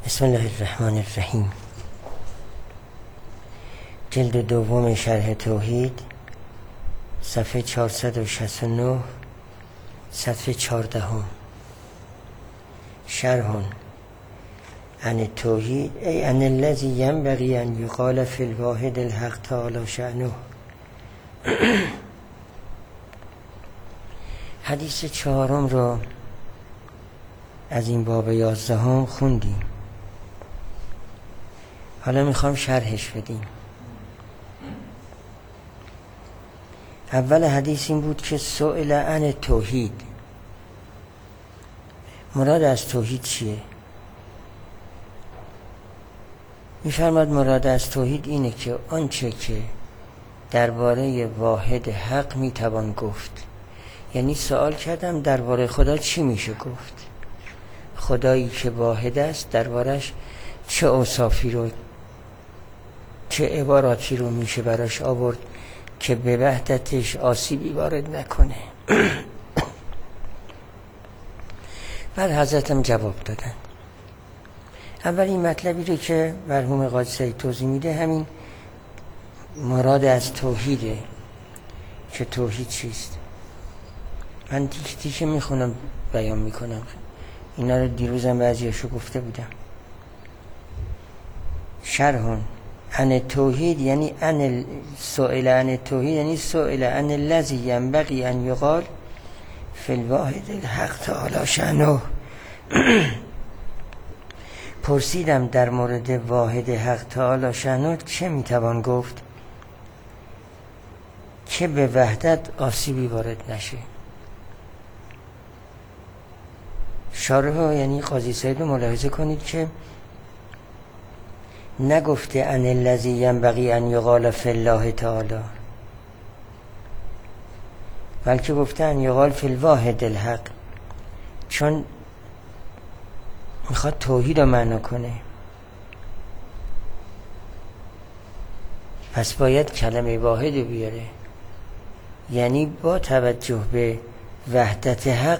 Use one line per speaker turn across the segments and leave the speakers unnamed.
بسم الله الرحمن الرحیم. جلد دوم شرح توحید، صفحه 469، صفحه 14. شرح عن التوحید ای عن الذی ینبغی ان یقال فی الواحد الحق تعالی شأنه. حدیث چهارم رو از این باب 11 خوندیم. حالا میخوام شرحش بدیم. اول حدیث این بود که سئل عن توحید، مراد از توحید چیه؟ میفرماد مراد از توحید اینه که آنچه که درباره واحد حق میتوان گفت. یعنی سوال کردم درباره خدا چی میشه گفت؟ خدایی که واحد است دربارش چه اوصافی رو، چه عباراتی رو میشه براش آورد که به وحدتش آسیبی وارد نکنه؟ بعد حضرتم جواب دادن. اولین مطلبی رو که مرحوم قاضی سعید توضیح میده همین مراد از توحیده که توحید چیست. من تیکه میخونم بیان میکنم، اینا رو دیروزم بعضیاشو گفته بودم. شرح عن التوحید یعنی عن سئل عن التوحید یعنی سئل عن الذی ینبغی ان یقال فی الواحد الحق تعالی شأنه. پرسیدم در مورد واحد حق تعالی شأنه چه میتوان گفت که به وحدت آسیبی وارد نشه. شارح یعنی قاضی سعید رو ملاحظه کنید که نگفته ان الذی ینبغی ان یقال فی الله تعالی، بلکه گفته ان یقال فی الواحد الحق، چون میخواد توحید رو معنا کنه. پس باید کلمه واحد رو بیاره. یعنی با توجه به وحدت حق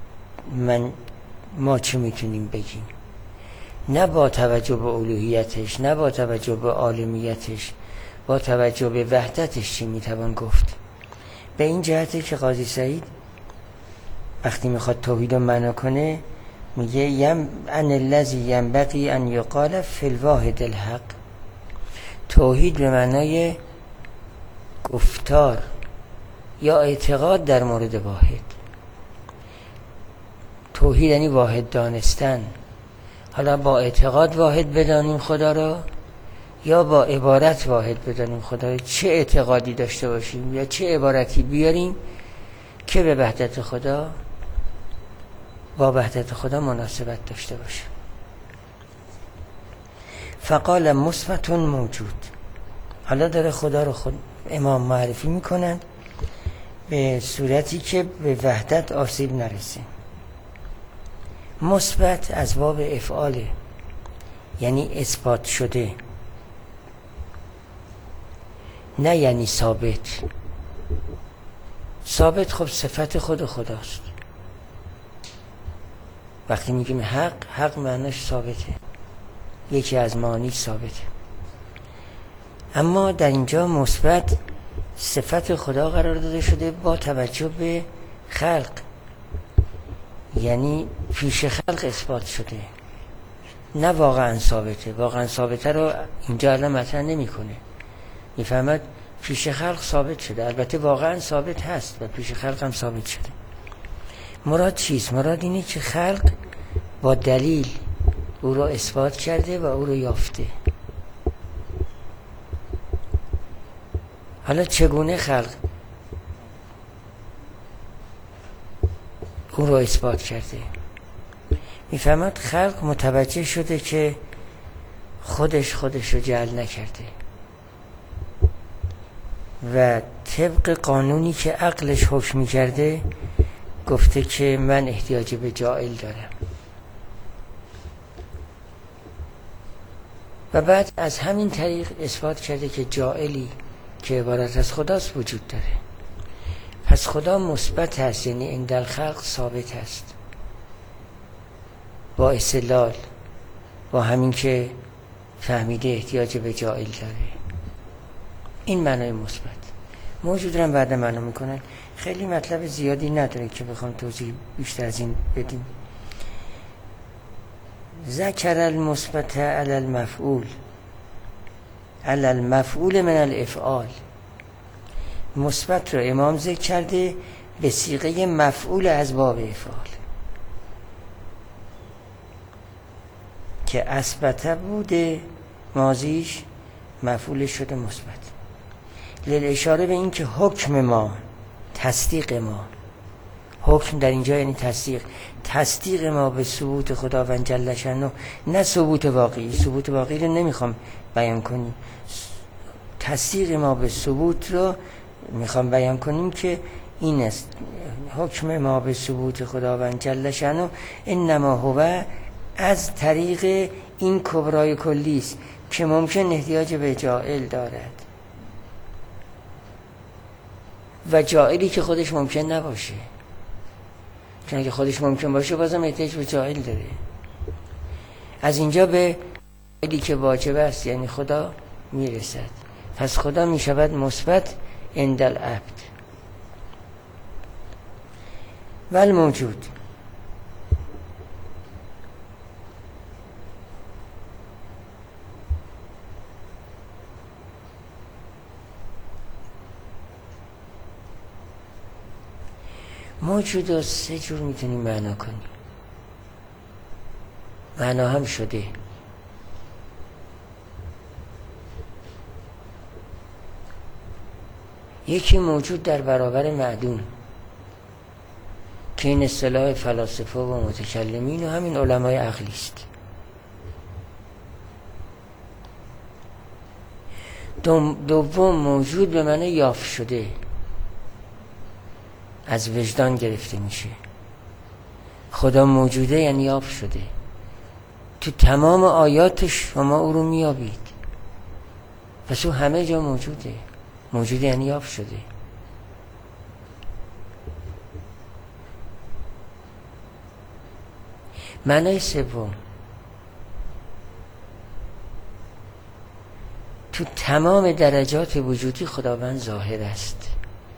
ما چه میتونیم بگیم؟ نه با توجه به الوهیتش، نه با توجه به عالمیتش، با توجه به وحدتش چی میتوان گفت؟ به این جهته که قاضی سعید وقتی میخواد توحید رو معنا کنه میگه ان الذی ینبغی ان یقال فی الواحد الحق. توحید به معنای گفتار یا اعتقاد در مورد واحد. توحید یعنی واحد دانستن. حالا با اعتقاد واحد بدانیم خدا را یا با عبارت واحد بدانیم خدا را. چه اعتقادی داشته باشیم یا چه عبارتی بیاریم که به وحدت خدا، با وحدت خدا مناسبت داشته باشه. فقال مثبت موجود. حالا داره خدا رو خود امام معرفی میکنند به صورتی که به وحدت آسیب نرسه. مثبت از باب افعاله، یعنی اثبات شده، نه یعنی ثابت. ثابت خب صفت خود خداست. وقتی میگیم حق معناش ثابته، یکی از معانی ثابته. اما در اینجا مثبت صفت خدا قرار داده شده با توجه به خلق، یعنی پیش خلق اثبات شده، نه واقعا ثابته. واقعا ثابته رو اینجا الان مطرح نمیکنه. میفهمد پیش خلق ثابت شده، البته واقعا ثابت هست و پیش خلق هم ثابت شده. مراد چیست؟ مراد اینه که خلق با دلیل او رو اثبات کرده و او رو یافته. حالا چگونه خلق او رو اثبات کرده؟ میفهمد خلق متوجه شده که خودش رو جعل نکرده و طبق قانونی که عقلش حکم می‌کرده گفته که من احتیاج به جاعل دارم. و بعد از همین طریق اثبات کرده که جاعلی که عبارت از خداست وجود داره. پس خدا مثبت هست، یعنی عند الخلق ثابت هست با استدلال با همین که فهمیده احتیاج به جائل داره. این معنای مثبت. موجود رو هم بعد معنا میکنن. خیلی مطلب زیادی نداره که بخوام توضیح بیشتر از این بدیم. ذکر المثبت علی المفعول، علی المفعول من الافعال. مثبت رو امام ذکر کرده به صیغه مفعول از باب افعال که اثبت بوده ماضیش مفعول شده مثبت. اشاره به این که حکم ما، تصدیق ما، حکم در اینجا یعنی تصدیق ما به ثبوت خداوند جل شأنه، نه ثبوت واقعی. ثبوت واقعی رو نمیخوام بیان کنیم، تصدیق ما به ثبوت رو میخوام بیان کنیم که این است. حکم ما به ثبوت خداوند جل شأنه انما هو از طریق این کبرای کلی است که ممکن احتیاج به جائل دارد و جائلی که خودش ممکن نباشه، چون اگه خودش ممکن باشه بازم احتیاج به جائل داره. از اینجا به جائلی که واجب است یعنی خدا میرسد. پس خدا میشود مثبت عند العبد. ول موجود موجود رو سه جور میتونیم معنا کنیم. معنا هم شده. یکی موجود در برابر معدوم که این اصطلاح فلاسفه و متکلمین و همین علمای عقلی است. دوم موجود به معنی یافت شده، از وجدان گرفته میشه. خدا موجوده یعنی یافت شده. تو تمام آیاتش شما او رو میابید. پس او همه جا موجوده. موجوده یعنی یافت شده. معنای سوم تو تمام درجات وجودی خداوند ظاهر است.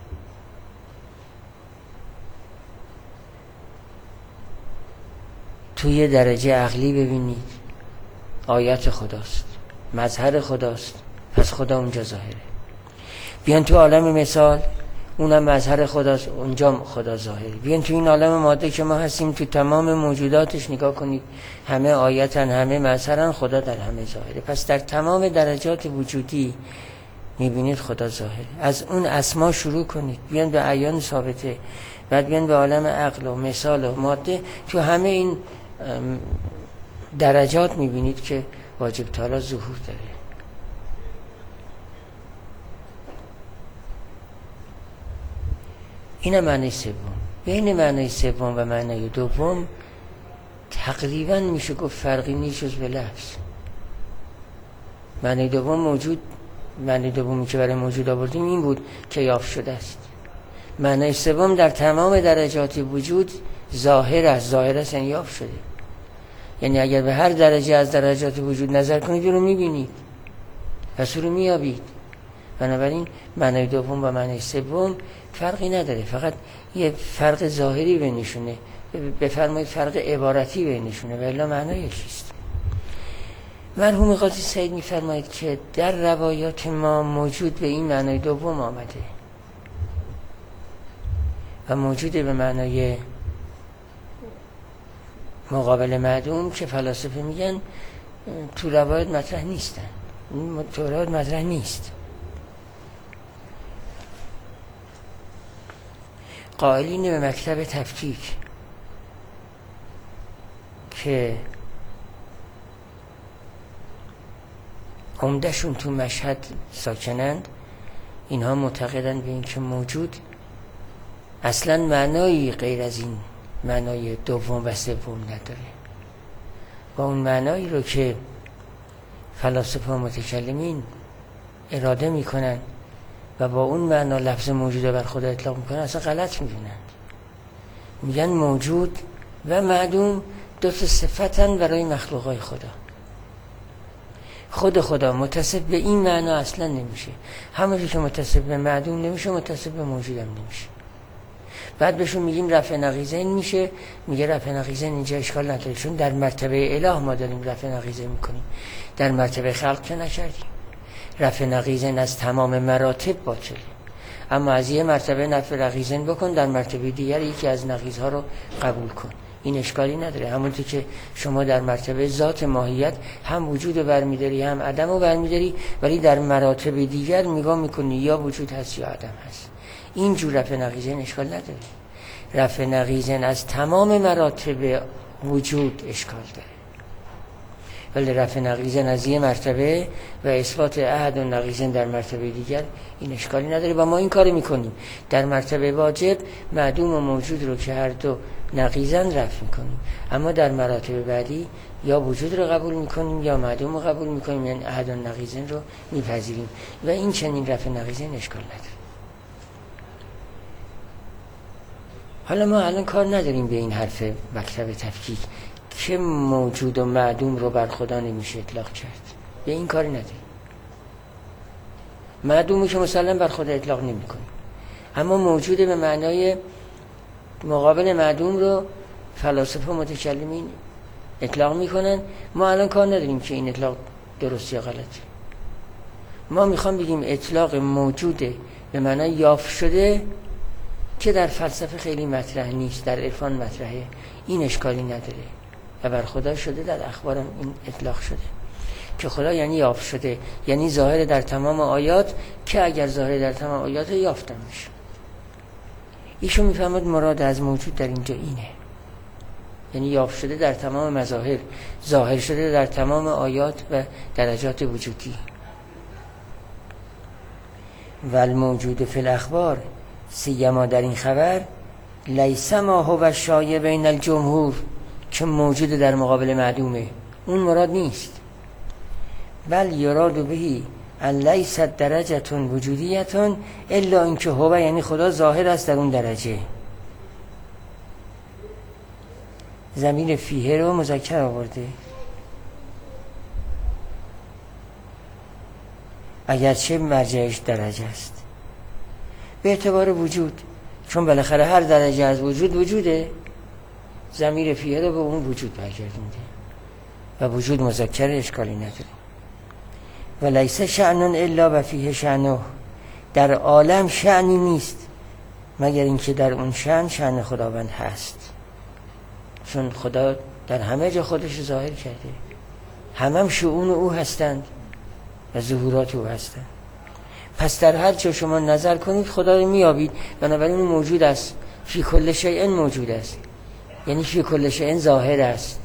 توی درجه عقلی ببینید آیات خداست، مظهر خداست، پس خدا اونجا ظاهره. بیان تو عالم مثال، اونم مظهر خداست، اونجا خدا ظاهره. بیان تو این عالم ماده که ما هستیم، تو تمام موجوداتش نگاه کنید، همه آیتن، همه مظهرن، خدا در همه ظاهره. پس در تمام درجات وجودی میبینید خدا ظاهره. از اون اسما شروع کنید، بیان به اعیان ثابته، بعد بیان به عالم عقل و مثال و ماده. تو همه این درجات میبینید که واجب تعالی ظهور داره. این معنی سوم. بین معنی سوم و معنی دوم تقریبا میشه گفت فرقی نیست جز به لفظ. معنی دوم موجود، معنی دومی که برای موجود آوردیم این بود که یافت شده است. معنی سوم در تمام درجات وجود ظاهر است. ظاهر است یعنی یافت شده. یعنی اگر به هر درجه از درجات وجود نظر کنید رو میبینید، پس رو میابید. بنابراین معنی دوم و معنی سوم فرقی نداره، فقط یه فرق ظاهری بینشونه، بفرمایید فرق عبارتی بینشونه، ولی معنی یکیست. مرحوم قاضی سعید میفرماید که در روایات ما موجود به این معنی دوم آمده و موجود به معنی مقابل معدوم که فلاسفه میگن تو روایات مطرح نیستن. تو روایات مطرح نیست. قائلین به مکتب تفکیک که عمده‌شون تو مشهد ساکنند، اینها معتقدند به این که موجود اصلا معنایی غیر از این معنای دوم و سوم نداره و اون معنایی رو که فلاسفه و متکلمین اراده میکنن و با اون معنا لفظ موجوده بر خدا اطلاق میکنن اصلا غلط میدونن. میگن موجود و معدوم دو تا صفتن برای مخلوقای خدا. خود خدا متصف به این معنا اصلا نمیشه. همونجور که متصف به معدوم نمیشه متصف به موجود هم نمیشه. بعد بهشون میگیم رفع نقیضین میشه، میگه رفع نقیضین اینجا اشکال نداره، چون در مرتبه اله ما داریم رفع نقیضین میکنیم، در مرتبه خلق که نکردیم. رفع نقیضین از تمام مراتب باطله، اما از یه مرتبه رفع نقیضین بکن، در مرتبه دیگر یکی از نقیضها رو قبول کن، این اشکالی نداره. همونطور که شما در مرتبه ذات ماهیت هم وجود رو برمیداری هم عدم رو برمیداری، ولی در مراتب دیگر نگاه میکنی یا وجود هست یا عدم هست. اینجور رفع نقیضین اشکال نداره. رفع نقیضین از تمام مراتب وجود اشکال داره، ولی رفع نقیضین از یه مرتبه و اثبات احد و نقیضین در مرتبه دیگر این اشکالی نداره و ما این کار میکنیم. در مرتبه واجب معدوم و موجود رو که هر دو نقیضن رفع میکنیم، اما در مراتب بعدی یا وجود رو قبول میکنیم یا معدوم رو قبول میکنیم، یعنی احد و نقیضین رو میپذیریم و این چنین رفع نقیضین اشکال نداره. حالا ما الان کار نداریم به این حرف مکتب تفکیک که موجود و معدوم رو بر خدا نمیشه اطلاق کرد، به این کاری نداریم. معدومی که مسلم بر خدا اطلاق نمی کنیم، اما موجود به معنای مقابل معدوم رو فلاسفه و متکلمین اطلاق میکنن. ما الان کار نداریم که این اطلاق درست یا غلطه. ما میخوام بگیم اطلاق موجوده به معنای یافت شده که در فلسفه خیلی مطرح نیست، در عرفان مطرحه، این اشکالی نداره و بر خدا شده، در اخبارم این اطلاق شده که خدا یعنی یافت شده، یعنی ظاهر در تمام آیات، که اگر ظاهر در تمام آیات یافتن میشه. ایشون میفهمد مراد از موجود در اینجا اینه، یعنی یافت شده در تمام مظاهر، ظاهر شده در تمام آیات و درجات وجودی. و الموجود فی الاخبار، سیما در این خبر، لیس ما هو شایع بین الجمهور، که موجود در مقابل معدومه، اون مراد نیست. بل یراد بهی ان لیست درجه وجودیه الا اینکه هو، یعنی خدا ظاهر است در اون درجه. ضمیر فیه رو مذکر آورده، اگرچه مرجعش درجه است به اعتبار وجود، چون بالاخره هر درجه از وجود وجوده، ضمیر فیه رو به اون وجود برگردونده و وجود مذکر اشکالی نداره. و لیس شأن الا و فیه شأنه، در عالم شأنی نیست مگر اینکه در اون شأن خداوند هست، چون خدا در همه جا خودش ظاهر کرده، هم شؤون او هستند و ظهورات او هستند. پس در هر چه شما نظر کنید خدا رو میابید، بنابراین اون موجود است، فی کل شیء موجود است، یعنی فی کل شیء ظاهر است،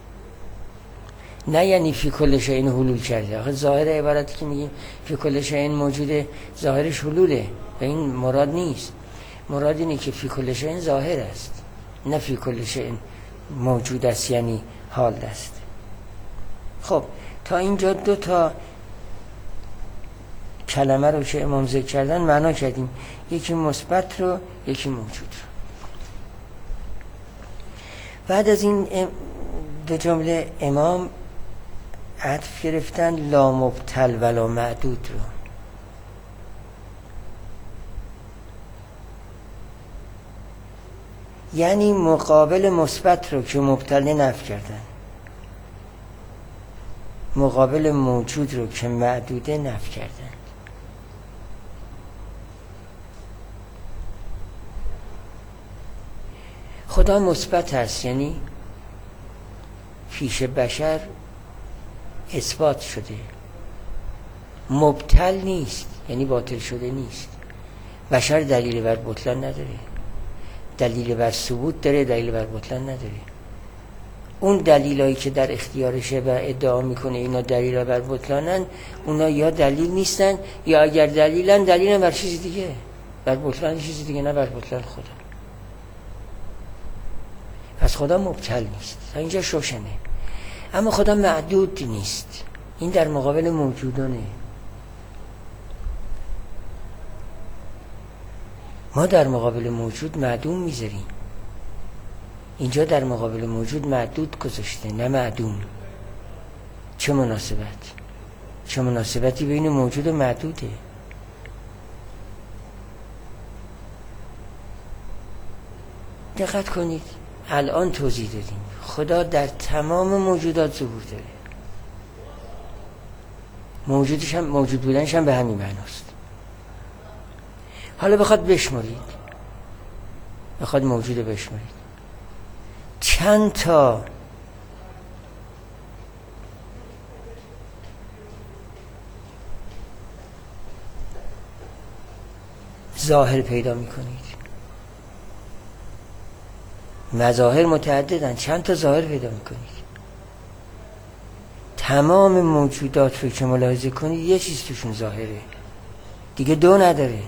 نه یعنی فی کل شیء حلول کرده. آخه ظاهر عبارتی که میگیم فی کل شیء موجوده، ظاهرش حلوله و این مراد نیست. مراد اینه که فی کل شیء ظاهر است، نه فی کل شیء موجود است یعنی حال است. خب تا اینجا دو تا کلمه رو که امام ذکر کردن معنا کردیم، یکی مثبت رو یکی موجود رو. بعد از این دو جمله امام عطف گرفتن لا مبتل ولا معدود رو. یعنی مقابل مثبت رو که مبتل نفی کردن، مقابل موجود رو که معدوده نفی کردن. خدا مثبت است، یعنی پیش بشر اثبات شده، مبتل نیست یعنی باطل شده نیست. بشر دلیل بر بطلان نداره، دلیل بر ثبوت داره، دلیل بر بطلان نداره. اون دلیلایی که در اختیارشه و ادعا میکنه اینا دلیل بر بطلانن، اونا یا دلیل نیستن یا اگر دلیلن دلیلن بر چیز دیگه، بر بطلان چیز دیگه، نه بر بطلان خدا. پس خدا مبتل نیست، تا اینجا روشنه. اما خدا معدود نیست، این در مقابل موجودانه. ما در مقابل موجود معدوم میذاریم، اینجا در مقابل موجود معدود گذاشته، نه معدوم. چه مناسبت؟ چه مناسبتی بین موجود و معدوده؟ دقت کنید، الان توضیح دادیم خدا در تمام موجودات ظهور داره، موجود بودنش هم به همین معناست. حالا بخواد بشمرید، بخواد موجود بشمرید، چند تا ظاهر پیدا میکنید؟ مظاهر متعددن، چند تا ظاهر پیدا میکنید؟ تمام موجودات رو که ملاحظه کنید یه چیز توشون ظاهره، دیگه دو نداره.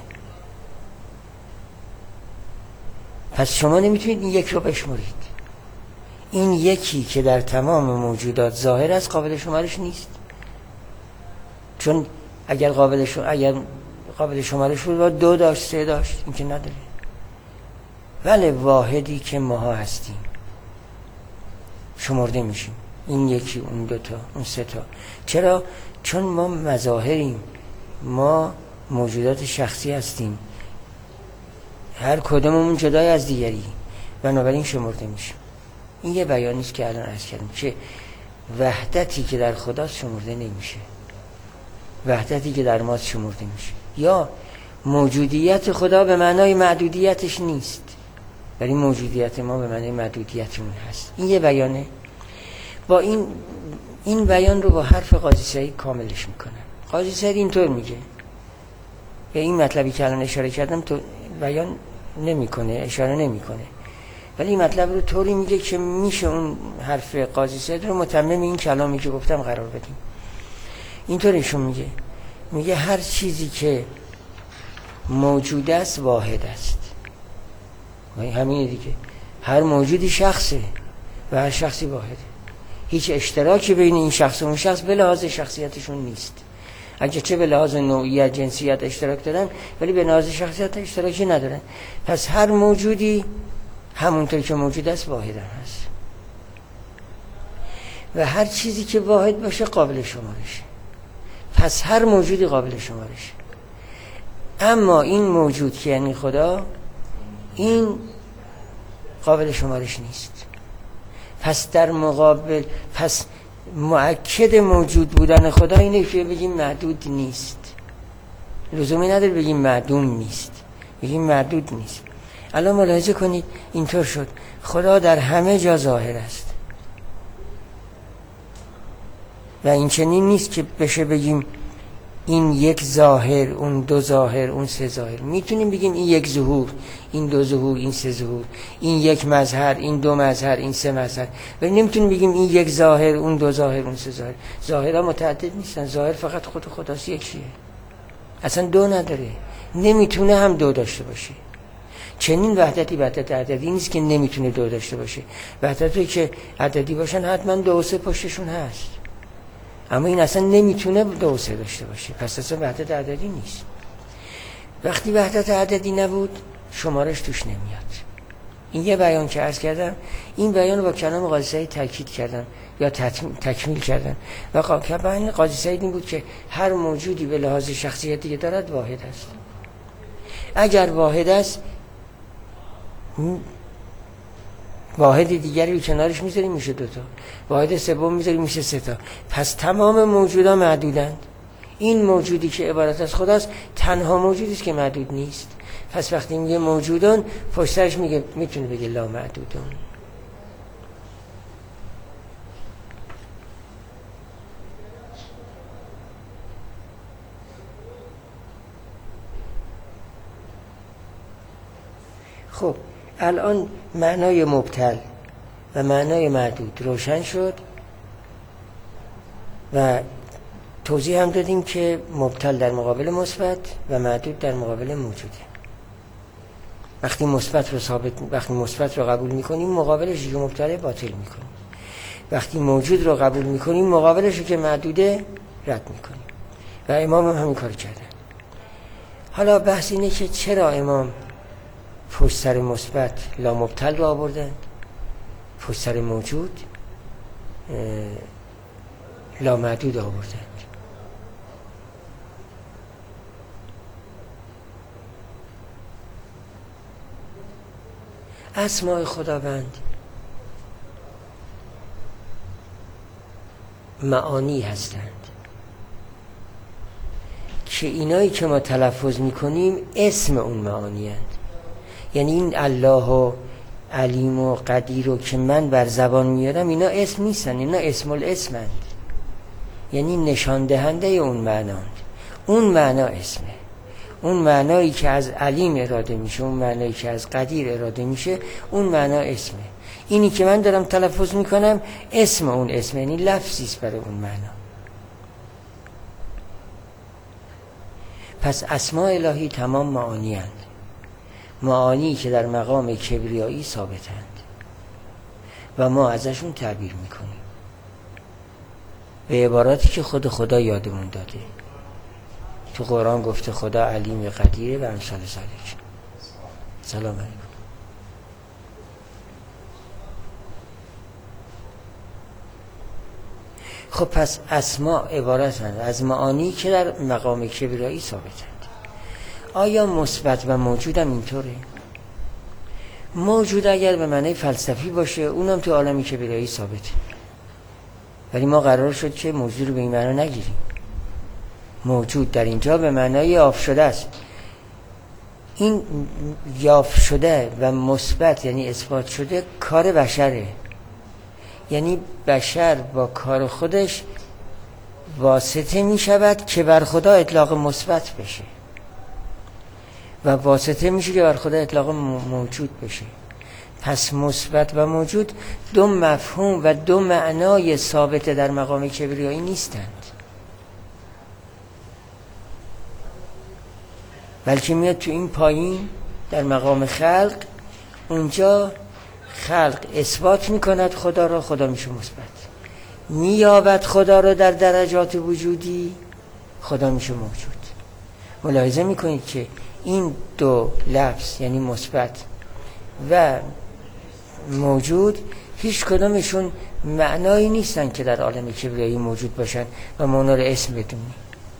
پس شما نمیتونید این یک رو بشمرید. این یکی که در تمام موجودات ظاهر است قابل شمارش نیست، چون اگر قابل شمارش بود باید دو داشت، سه داشت، این که نداره. ولی واحدی که ماها هستیم شمرده میشیم، این یکی، اون دوتا، اون سه تا. چرا؟ چون ما مظاهریم، ما موجودات شخصی هستیم، هر کدوممون جدای از دیگری، بنابراین شمرده میشیم. این یه بیانیست که الان عرض کردیم که وحدتی که در خداست شمرده نمیشه، وحدتی که در ماست شمرده میشه. یا موجودیت خدا به معنای معدودیتش نیست، ولی موجودیت ما به معنای معدودیتمون هست. این یه بیانه. با این بیان رو با حرف قاضی سعید کاملش میکنه. قاضی سعید اینطور میگه، به این مطلبی که الان اشاره کردم تو بیان نمیکنه، اشاره نمیکنه، ولی این مطلب رو طوری میگه که میشه اون حرف قاضی سعید رو متمم این کلامی که گفتم قرار بدیم. اینطورشون میگه هر چیزی که موجود است واحد است. همینه دیگه، هر موجودی شخصه و هر شخصی واحده. هیچ اشتراکی بین این شخص و اون شخص به لحاظ شخصیتشون نیست. اگه چه به لحاظ نوعیت، جنسیت اشتراک دارن، ولی به لحاظ شخصیت اشتراکی ندارن. پس هر موجودی همونطور که موجود است واحد هست و هر چیزی که واحد باشه قابل شمارشه. پس هر موجودی قابل شمارشه. اما این موجود که یعنی خدا، این قابل شمارش نیست. پس در مقابل، پس مؤکد موجود بودن خدا اینه که بگیم محدود نیست. لزومی نداره بگیم معدوم نیست، بگیم محدود نیست. الان ملاحظه کنید اینطور شد خدا در همه جا ظاهر است و این چنین نیست که بشه بگیم این یک ظاهر، اون دو ظاهر، اون سه ظاهر. میتونیم بگیم این یک ظهور، این دو ظهور، این سه ظهور، این یک مظهر، این دو مظهر، این سه مظهر، ولی نمیتونیم بگیم این یک ظاهر، اون دو ظاهر، اون سه ظاهر. ظاهرها متعدد نیستن، ظاهر فقط خود خداست، یکیه، اصلا دو نداره، نمیتونه هم دو داشته باشه. چنین وحدتی وحدت عددی نیست که نمیتونه دو داشته باشه. وحدتی که عددی باشن حتما دو و سه پشتشون هست، اما این اصلا نمیتونه دو و سه داشته باشه، پس اصلا وحدت عددی نیست. وقتی وحدت عددی نبود شمارش توش نمیاد. این یه بیان که عرض کردم، این بیان رو با کلام قاضی سعید تاکید کردم یا تکمیل کردم و بیان قاضی سعید این بود که هر موجودی به لحاظ شخصیتی که دارد واحد است. اگر واحد است واحد دیگری رو کنارش میذاریم میشه دوتا، واحد سوم میذاریم میشه سه تا. پس تمام موجودات محدودند. این موجودی که عبارت از خداست تنها موجودی است که محدود نیست. پس وقتی میگه موجودان پشت سرش میتونه بگه لا محدودون. خب الان معنای مبتل و معنای معدود روشن شد و توضیح هم دادیم که مبتل در مقابل مثبت و معدود در مقابل موجوده. وقتی مثبت رو قبول میکنیم مقابلش که مبتل باطل میکنیم، وقتی موجود رو قبول میکنیم مقابلش که معدوده رد میکنیم و امام هم همین کار کرده. حالا بحث اینه که چرا امام پشت سر مثبت لا مبتل رو آوردن، پشت سر موجود لا معدود آوردن. اسماء خداوند معانی هستند که اینایی که ما تلفظ میکنیم اسم اون معانی هستند. یعنی این الله و علیم و قدیر رو که من بر زبان میارم اینا اسم نیستن، اینا اسم الاسمند، یعنی نشان دهنده اون معناند. اون معنا اسمه، اون معنایی که از علیم اراده میشه، اون معنایی که از قدیر اراده میشه، اون معنا اسمه. اینی که من دارم تلفظ میکنم اسم اون اسمه، یعنی لفظیست برای اون معنا. پس اسماء الهی تمام معانی هستند، معانی که در مقام کبریایی ثابتند و ما ازشون تعبیر میکنیم به عباراتی که خود خدا یادمون داده. تو قرآن گفته خدا علیم قدیره و امثال ذالک. سلام علیکم. خب پس اسماء عبارتند از معانی که در مقام کبریایی ثابتند. آیا مثبت و موجود هم اینطوره؟ موجود اگر به معنی فلسفی باشه اونم تو عالم کبریایی ثابته، ولی ما قرار شد که موجود رو به این معنا نگیریم. موجود در اینجا به معنای یافت شده است. این یافت شده و مثبت یعنی اثبات شده کار بشره، یعنی بشر با کار خودش واسطه می شود که بر خدا اطلاق مثبت بشه و واسطه میشه که بر خدا اطلاق موجود بشه. پس مثبت و موجود دو مفهوم و دو معنای ثابت در مقام کبریایی نیستند، بلکه میاد تو این پایین در مقام خلق، اونجا خلق اثبات میکند خدا را، خدا میشه مثبت، مییابد خدا را در درجات وجودی، خدا میشه موجود. ملاحظه میکنید که این دو لفظ یعنی مثبت و موجود هیچ کدامشون معنایی نیستن که در عالم کبریایی موجود باشن و ما اونا رو اسم بدونیم.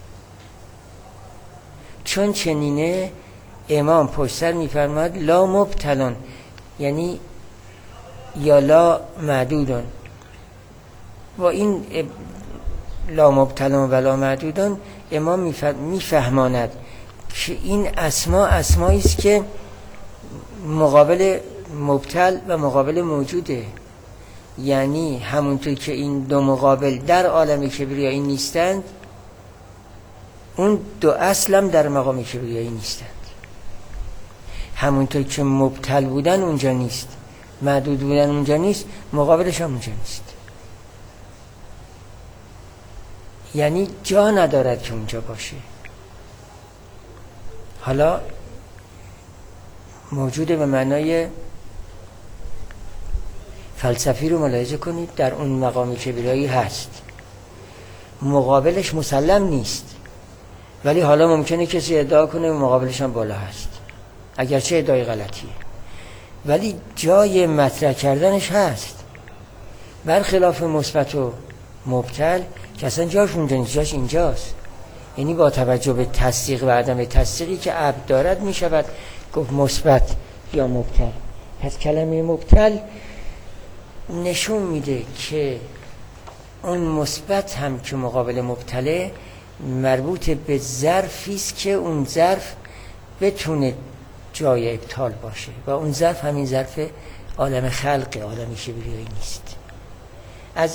چون چنینه امام پشتر میفرماد لا مبتلون، یعنی یا لا معدودون. و این لا مبتلون و لا معدودون امام میفهماند که این اسمایی است که مقابل مبتل و مقابل موجوده. یعنی همونطور که این دو مقابل در عالم کبریایی نیستند، اون دو اصلم در مقام کبریایی نیستند. همونطور که مبتل بودن اونجا نیست، معدود بودن اونجا نیست، مقابلش هم اونجا نیست. یعنی جا ندارد که اونجا باشه. حالا موجوده به معنای فلسفی رو ملاحظه کنید، در اون مقام کبریایی هست، مقابلش مسلم نیست، ولی حالا ممکنه کسی ادعا کنه مقابلش هم بالا هست، اگرچه ادعای غلطیه، ولی جای مطرح کردنش هست. برخلاف مثبت و مبتل که اصلا جاش اونجا نیست، جاش اینجاست. یعنی با توجه به تصدیق و عدم تصدیقی که عبد دارد می شود گفت مثبت یا مبتل. پس کلمه مبتل نشون میده که اون مثبت هم که مقابل مبتله مربوط به ظرفی است که اون ظرف بتونه جای ابطال باشه و اون ظرف همین ظرف عالم خلق، عالم کبریایی نیست. از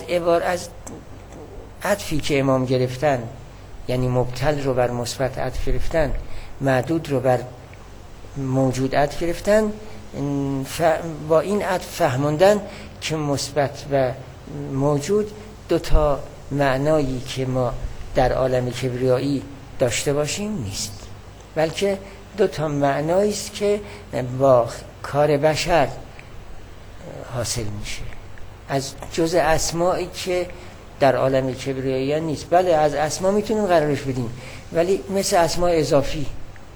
عطفی که امام گرفتن، یعنی مبتل رو بر مثبت عطف گرفتن، معدود رو بر موجود عطف گرفتن، با این عطف فهموندن که مثبت و موجود دو تا معنایی که ما در عالم کبریایی داشته باشیم نیست، بلکه دو تا معنایی است که با کار بشر حاصل میشه، از جزء اسمایی که در عالم کبریایی نیست. بله از اسما میتونیم قرارش بدیم، ولی مثل اسماء اضافی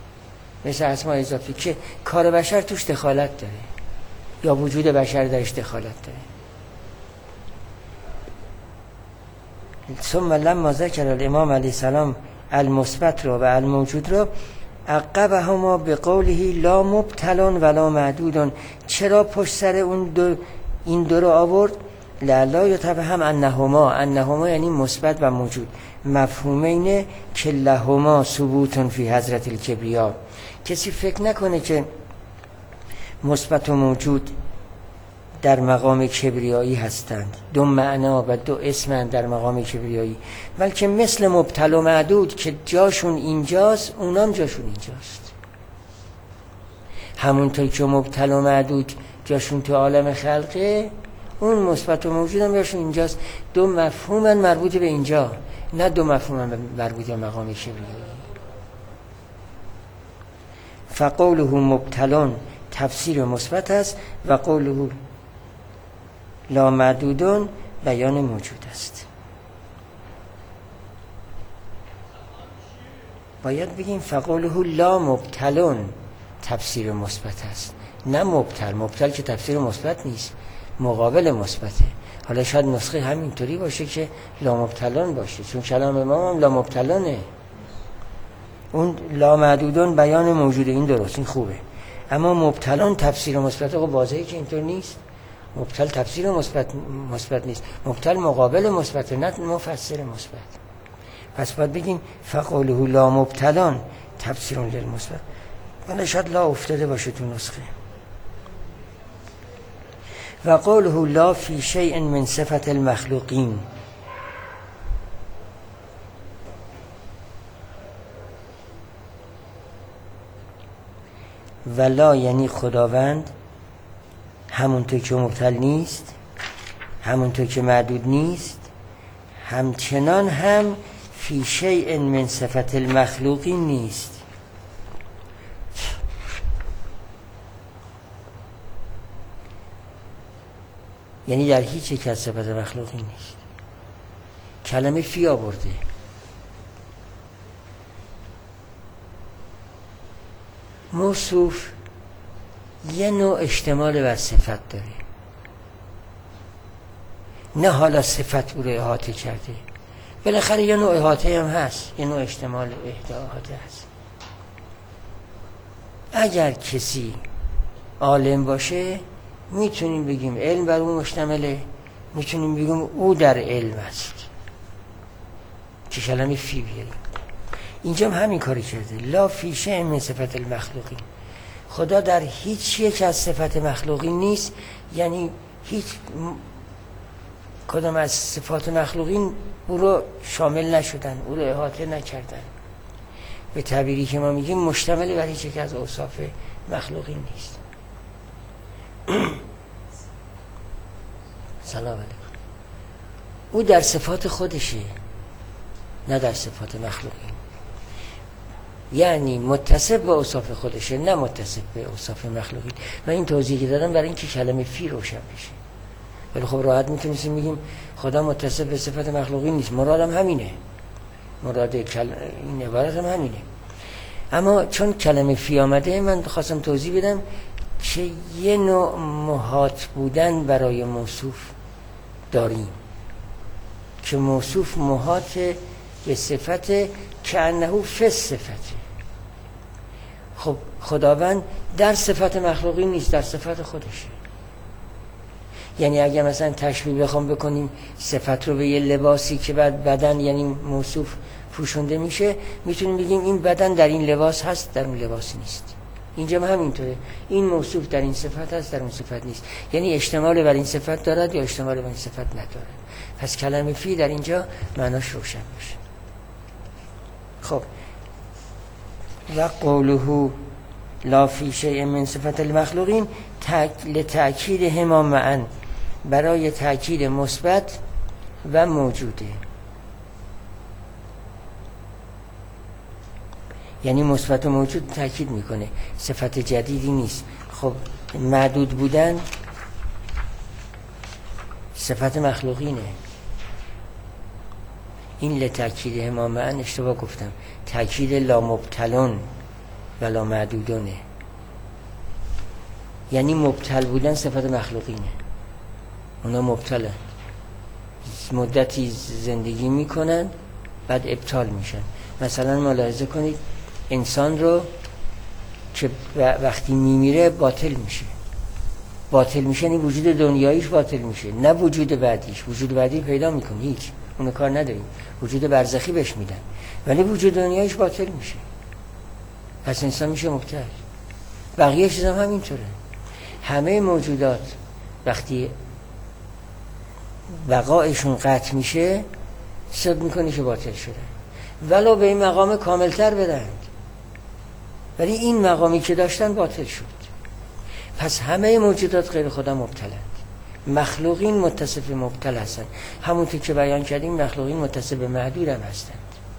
که کار بشر توش دخالت داره یا وجود بشر درش دخالت داره. ثم لما ذکر الامام علیه السلام المثبت رو و الموجود رو عقبهما به قوله لا مبتلون ولا معدودون. چرا پشت سر این دو رو آورد؟ لعلا یتفهم انهما یعنی مثبت و موجود، مفهومین که لهما ثبوت فی حضرت الکبریا. کسی فکر نکنه که مثبت و موجود در مقام کبریایی هستند، دو معنا و دو اسمند در مقام کبریایی، بلکه مثل مبتل و معدود که جاشون اینجاست اونام جاشون اینجاست. همونطور که مبتل و معدود جاشون تو عالم خلقه، اون مثبت و موجود هم جاشون اینجاست. دو مفهومن مربوط به اینجا، نه دو مفهومن مربوط به مقام کبریایی. فقوله مبتلون تفسیر مثبت است و قوله لا معدودون بیان موجود است. باید بگیم فقوله لا مبتلون تفسیر مثبت است، نه مبتل که تفسیر مثبت نیست، مقابل مثبته. حالا شاید نسخه همینطوری باشه که لا مبتلون باشه، چون کلام امام هم لا مبتلونه. اون لا معدودون بیان موجوده، این درست، این خوبه. اما مبتلون تفسیر مثبت، خب واضحه که اینطور نیست. مبتل تفسیر مثبت نیست، مبتل مقابل مثبت، نه مفسر مثبت. پس باید بگیم فقوله لا مبتلون تفسیر للمثبت. ولی شاید لا افتاده باشه تو نسخه. و قوله لا فی شیء من صفت المخلوقین. ولا یعنی خداوند همونطور که مبتل نیست، همونطور که معدود نیست، همچنان هم فی شیء من صفت المخلوقین نیست. یعنی در هیچ یک از صفت مخلوقین نیست. کلمه فی آورده. موصوف یه نوع اشتمال بر صفت داره، نه حالا صفت او رو احاطه کرده، بالاخره یه نوع احاطه هم هست، یه نوع اشتمال احاطه هست. اگر کسی عالم باشه میتونیم بگیم علم بر اون مشتمله، میتونیم بگیم او در علم است، که کلمه فی بیاریم. اینجا هم همین کاری کرده. لا فی شیء من صفت المخلوقین. خدا در هیچ یک از صفت مخلوقین نیست، یعنی هیچ کدام از صفات مخلوقین او رو شامل نشدن، او رو احاطه نکردن. به تعبیری که ما میگیم مشتمل بر هیچ یک از اوصاف مخلوقین نیست. سلام علیکم. او در صفات خودشه، نه در صفات مخلوقین. یعنی متصف به اوصاف خودشه، نه متصف به اوصاف مخلوقین. من این توضیحی دادم برای اینکه کلمه فی روشن بشه. ولی خب راحت میتونیم بگیم خدا متصف به صفات مخلوقین نیست. مرادم همینه، مراد این عبارت هم همینه. اما چون کلمه فی آمده، من خواستم توضیح بدم که یه نوع محاط بودن برای موصوف داریم، که موصوف محاط به صفت که انه فی صفته. خب خداوند در صفت مخلوقین نیست، در صفت خودشه. یعنی اگر مثلا تشبیه بخوام بکنیم صفت رو به یه لباسی که بعد بدن یعنی موصوف پوشونده میشه، میتونیم بگیم این بدن در این لباس هست، در اون لباس نیست. اینجا هم همینطوره، این موصوف در این صفت هست، در اون صفت نیست. یعنی اشتمال بر این صفت دارد یا اشتمال بر این صفت ندارد. پس کلمه فی در اینجا معناش روشن باشه. خب و قوله لا فی شیء من صفت المخلوقین لتأکید هما معا، برای تأکید مثبت و موجوده. یعنی مثبت و موجود تأکید میکنه، صفت جدیدی نیست. خب معدود بودن صفت مخلوقینه. این لتأکید هما معا اشتباه گفتم، تأکید لا مبتلون و لا معدودونه. یعنی مبتل بودن صفت مخلوقینه، اونا مبتلن، مدتی زندگی میکنن بعد ابطال میشن. مثلا ملاحظه کنید انسان رو که وقتی میمیره باطل میشه یعنی وجود دنیاییش باطل میشه، نه وجود بعدیش. وجود بعدی پیدا میکنه، هیچ اونو کار نداریم، وجود برزخی بهش میدن، ولی وجود دنیاییش باطل میشه. پس انسان میشه مبتل. بقیه چیز هم همینطوره. همه موجودات وقتی بقایشون قطع میشه صدق میکنه که باطل شده، ولو به این مقام کاملتر بدند، ولی این مقامی که داشتن باطل شد. پس همه موجودات غیر خدا مبتلند. مخلوقین متصف مبتل هستند، همونطور که بیان کردیم مخلوقین متصف محدود هم هستند.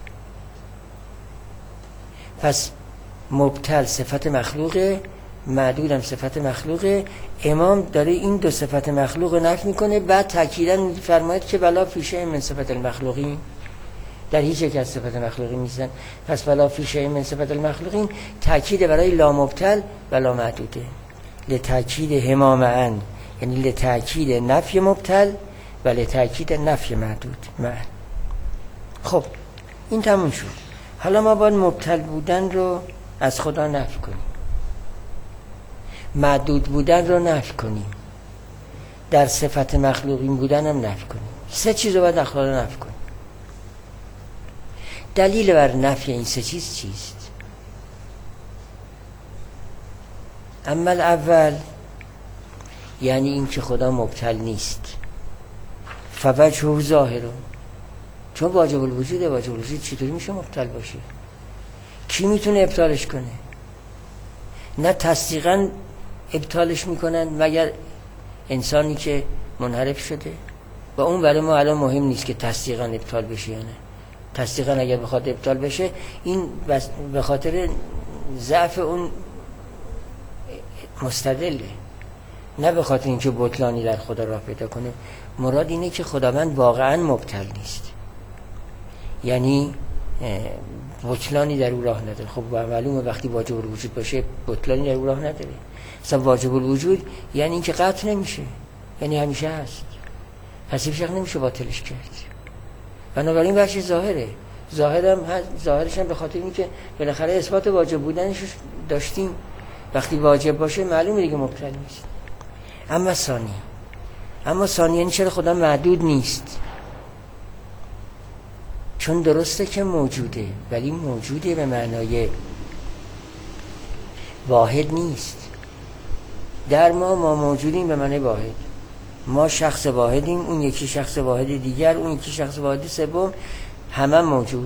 پس مبتل صفت مخلوقه، معدود هم صفت مخلوقه. امام داره این دو صفت مخلوق رو نفی میکنه، بعد تأکیداً میفرماید که بلا فیشه من صفت المخلوقین، در هیچ یک از صفت مخلوقی نیستن. پس بلا فیشه من صفت المخلوقین تأکید برای لا مبتل و لا معدوده، لتأکید هما معا، یعنی لتأکید نفی مبتل و لتأکید نفی معدود معا. خب این تموم شد. حالا ما باید مبتل بودن رو از خدا نفی کنیم، معدود بودن رو نفی کنیم، در صفت مخلوقین بودن هم نفی کنیم. سه چیز رو باید از خدا نفی کنیم. دلیل بر نفی این سه چیز چیست؟ اما اول یعنی این که خدا مبتل نیست، فوجه ظاهره، چون واجب الوجوده. واجب الوجود چطوری میشه مبتل باشه؟ کی میتونه ابطالش کنه؟ نه تصدیقاً ابطالش میکنن مگر انسانی که منحرف شده، و اون برای ما الان مهم نیست که تصدیقاً ابطال بشه یا نه. تصدیقاً اگر بخواد ابطال بشه این به خاطر ضعف اون مستدله، نه به خاطر اینکه بطلانی در خدا راه پیدا کنه. مراد اینه که خداوند واقعاً مبتل نیست، یعنی بطلانی در او راه نداره. خب معلومه وقتی واجب الوجود باشه بطلانی در او راه نداره. اصلا واجب الوجود یعنی اینکه قطع نمیشه، یعنی همیشه هست، پس هیچ وقت نمیشه باطلش کرد. بنابراین بخش ظاهره، ظاهرش هم به خاطر اینکه بالاخره اثبات واجب بودنش داشتیم، وقتی واجب باشه معلومه دیگه مبتل نیست. اما ثانی یعنی چرا خدا معدود نیست؟ چون درسته که موجوده، ولی موجوده به معنای واحد نیست. در ما موجودیم به معنی واحد، ما شخص واحدیم، اون یکی شخص واحد دیگر، اون یکی شخص واحد سوم، همه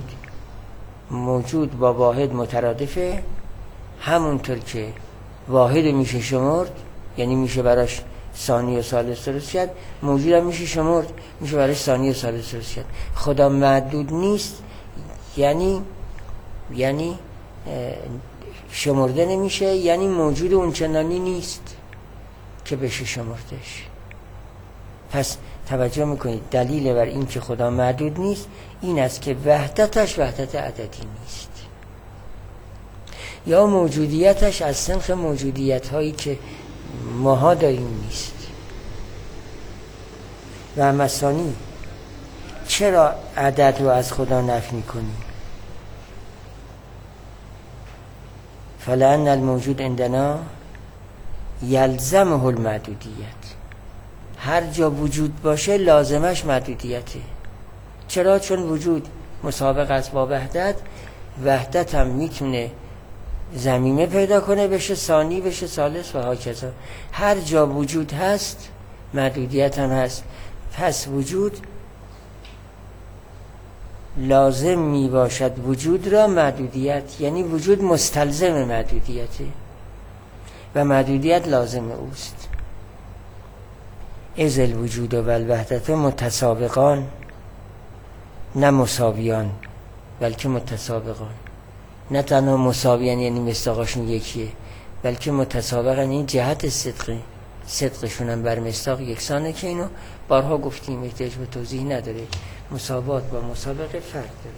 موجود با واحد مترادفه. همونطور که واحد میشه شمرد، یعنی میشه براش ثانی و ثالث درست کرد، موجود هم میشه شمرد، میشه براش ثانی و ثالث درست کرد. خدا معدود نیست یعنی شمرده نمیشه، یعنی موجود اونچنانی نیست که بشه شمردش. پس توجه میکنید دلیل بر این که خدا معدود نیست این است که وحدتش وحدت عددی نیست، یا موجودیتش از سنخ موجودیت هایی که ماها داریم نیست. و مثانی چرا عدد رو از خدا نفی میکنیم؟ فلان الموجود عندنا یلزمه المحدودیت، هر جا وجود باشه لازمش محدودیته. چرا؟ چون وجود مسابق است با وحدت، وحدت هم میتونه زمینه پیدا کنه بشه ثانی بشه ثالث و هاکذا. هر جا وجود هست محدودیت هم هست. پس وجود لازم می باشد وجود را محدودیت، یعنی وجود مستلزم محدودیته و محدودیت لازم اوست. اذ الوجود و الوحدت متسابقان، نه مساویان بلکه متسابقان. نه تنها مساویان یعنی مصداقشون یکیه، بلکه متسابقان، این جهت صدقشون هم بر مصداق یکسانه که اینو بارها گفتیم، احتیاج به توضیح نداره. مساوات با مسابقه فرق داره.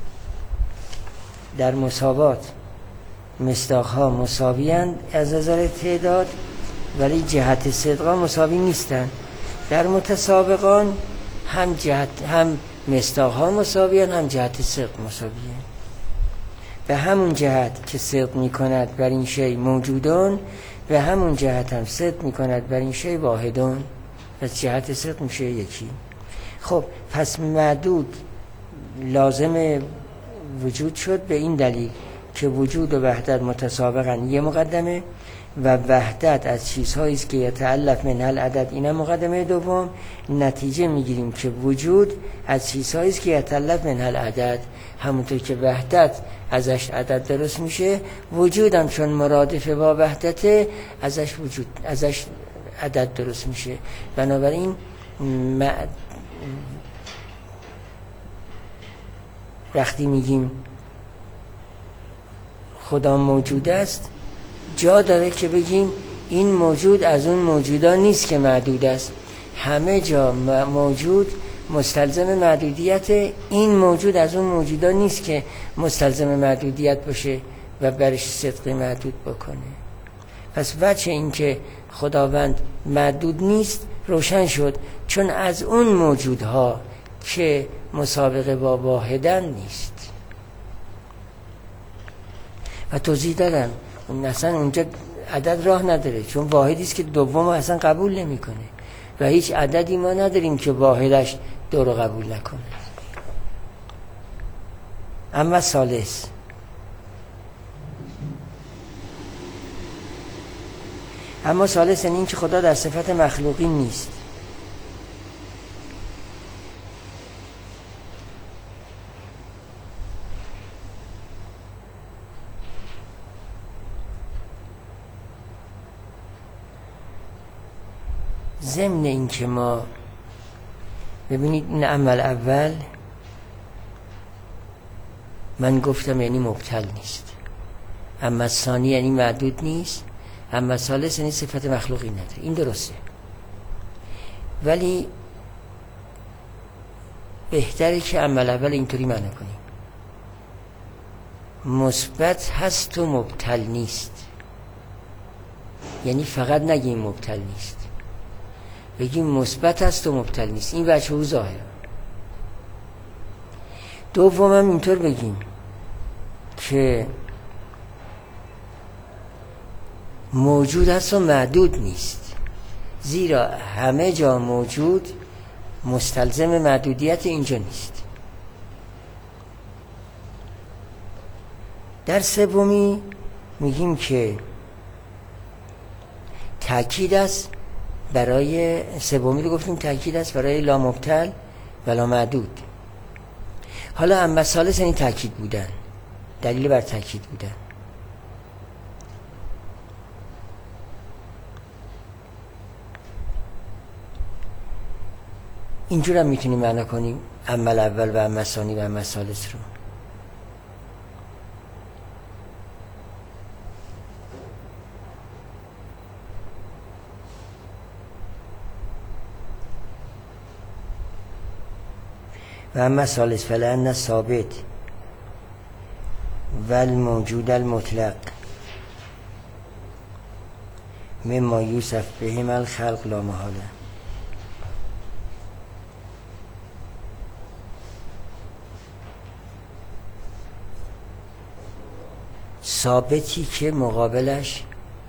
در مساوات مصداقها مساویان از نظر تعداد، ولی جهت صدقا مساوی نیستن. در متسابقان هم مصداقها مساویان هم جهت صدق مساویان. به همون جهت که صدق میکند بر این شی موجودان، به همون جهت هم صدق میکند بر این شی واحدان. پس جهت صدق میشه یکی. خب پس معدود لازم وجود شد به این دلیل که وجود و وحدت متسابقاً یه مقدمه و وحدت از چیزهایی است که یتألف منها العدد، اینه مقدمه دوم. نتیجه میگیریم که وجود از چیزهایی است که یتألف منها العدد، همونطور که وحدت ازش عدد درست میشه، وجود هم چون مرادف با وحدت ازش عدد درست میشه. بنابراین وقتی میگیم خدا موجود است، جا داره که بگیم این موجود از اون موجودا نیست که معدود است. همه جا موجود مستلزم محدودیت، این موجود از اون موجودا نیست که مستلزم محدودیت باشه و برش صدق محدود بکنه. پس وجه این که خداوند محدود نیست روشن شد، چون از اون موجودها که مسابقه با واحدن نیست. و توضیح دادم اصلا اونجا عدد راه نداره، چون واحدی است که دوم اصلا قبول نمیکنه و هیچ عددی ما نداریم که واحدش دو رو قبول نکنه. اما ثالث، این که خدا در صفت مخلوقی نیست. ضمن این که ما ببینید این عمل اول من گفتم یعنی مبتل نیست، اما ثانی یعنی معدود نیست، اما ثالث یعنی صفت مخلوقی نداره. این درسته، ولی بهتره که عمل اول اینطوری معنی کنیم: مثبت هست و مبتل نیست. یعنی فقط نگیم مبتل نیست، بگیم مثبت هست و مبتل نیست. این وجه او ظاهره. دومم اینطور بگیم که موجود هست و معدود نیست، زیرا همه جا موجود مستلزم محدودیت اینجا نیست. در سومی میگیم که تأکید است برای سومی رو گفتیم تأکید است برای لا مبتل و لا معدود. حالا اما ثالث یعنی تأکید بودن، دلیل بر تأکید بودن. اینجور هم میتونیم معنی کنیم عمل اول و عمل ثانی و عمل ثالث رو. و اما ثالث فلان ثابت و الموجود المطلق مما یوصف بهم الخلق لا محاله. ثابتی که مقابلش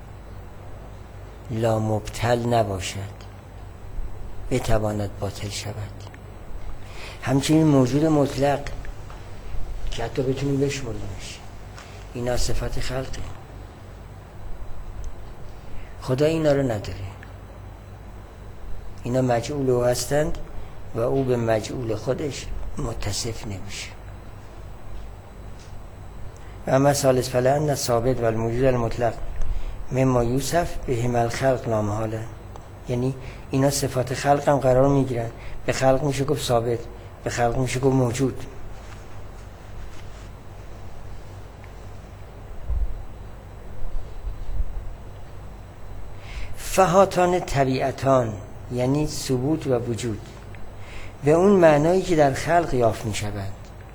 لا مبتل نباشد بتواند باطل شود. همچنین موجود مطلق که حتی بتونیم بشمردیمش، اینا صفت خلقه. خدا اینا رو نداره، اینا مجعول او هستند و او به مجعول خودش متصف نمیشه. و اما ثالث فلان ثابت و الموجود المطلق مما یوصف بهم الخلق لا محاله. یعنی اینا صفات خلق هم قرار میگیرن. به خلق میشه گفت ثابت، به خلق میشه گفت موجود. فهاتان طبیعتان یعنی ثبوت و وجود به اون معنایی که در خلق یافت میشوند،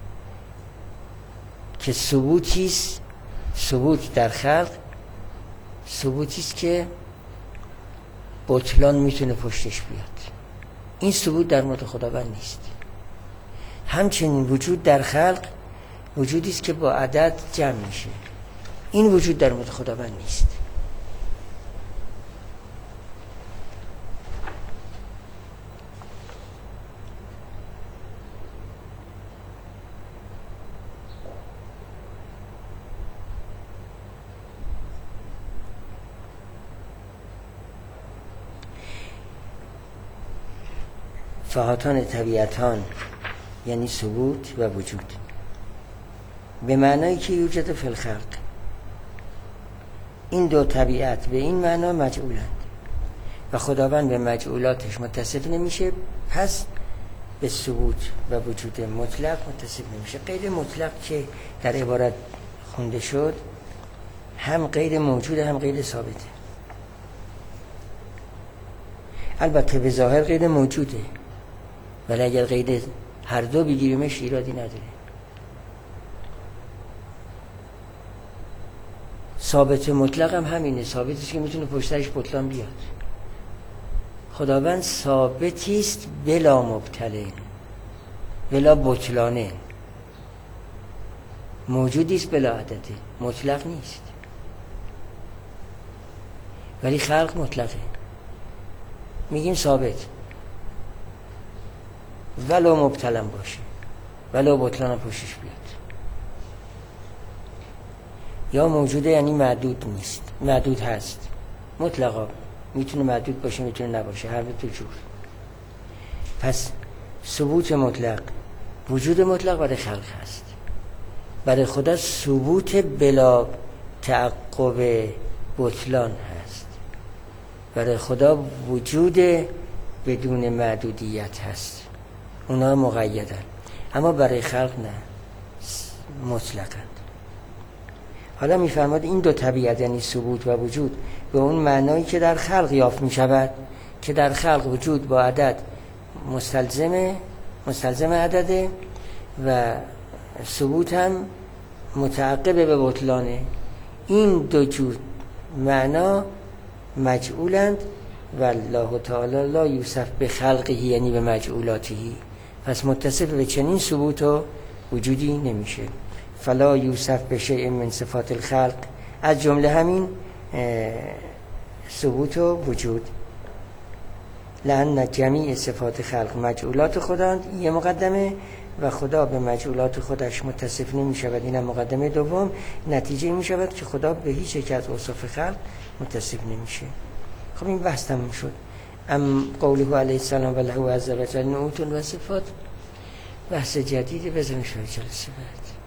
که ثبوتیست. ثبوت در خلق ثبوتیست که بطلان میتونه پشتش بیاد. این ثبوت در مورد خداوند نیست. همچنین وجود در خلق وجودی است که با عدد جمع میشه. این وجود در مورد خداوند نیست. فهاتان طبیعتان یعنی ثبوت و وجود، به معنایی که یوجد فی الخلق. این دو طبیعت به این معنا مجعولند و خداوند به مجعولاتش متصف نمیشه، پس به ثبوت و وجود مطلق متصف نمیشه. غیر مطلق که در عبارت خونده شد هم غیر موجوده هم غیر ثابته. البته به ظاهر غیر موجوده، ولی اگر غیر هر دو بگیریمش ایرادی نداره. ثابت مطلق هم همینه، ثابتیست که میتونه پشترش بطلان بیاد. خداوند ثابتیست بلا مبتله بلا بطلانه، موجودیست بلا عدده، مطلق نیست. ولی خلق مطلقه، میگیم ثابت ولو مبتلم باشه، ولو بطلان پوشش بیاد. یا موجوده یعنی معدود نیست، معدود هست مطلقا، میتونه معدود باشه میتونه نباشه، هر دو جور. پس ثبوت مطلق، وجود مطلق برای خلق هست. برای خدا ثبوت بلا تعقب بطلان هست. برای خدا وجود بدون معدودیت هست، اونا مقیدن. اما برای خلق نه، مطلقند. حالا میفرماد این دو طبیعت یعنی ثبوت و وجود به اون معنایی که در خلق یافت میشود، که در خلق وجود با عدد مستلزم عدده و ثبوت هم متعقب به بطلانه. این دو جور معنا مجعولند و الله تعالی لا یوصف به خلقه یعنی به مجعولاته، پس متصف به چنین ثبوت و وجودی نمیشه. فلا یوصف به شیء من صفات الخلق، از جمله همین ثبوت و وجود. لأن جمیع صفات خلق مجعولات خداند، یه مقدمه، و خدا به مجعولات خودش متصف نمی شود، این مقدمه دوم. نتیجه می شود که خدا به هیچ یک از اوصاف خلق متصف نمیشه. خب این بحث تموم شد. قوله علیه السلام و له عز و جل نعوت و صفات، بحث جدیدی بزنیم شوی جلسه بعد.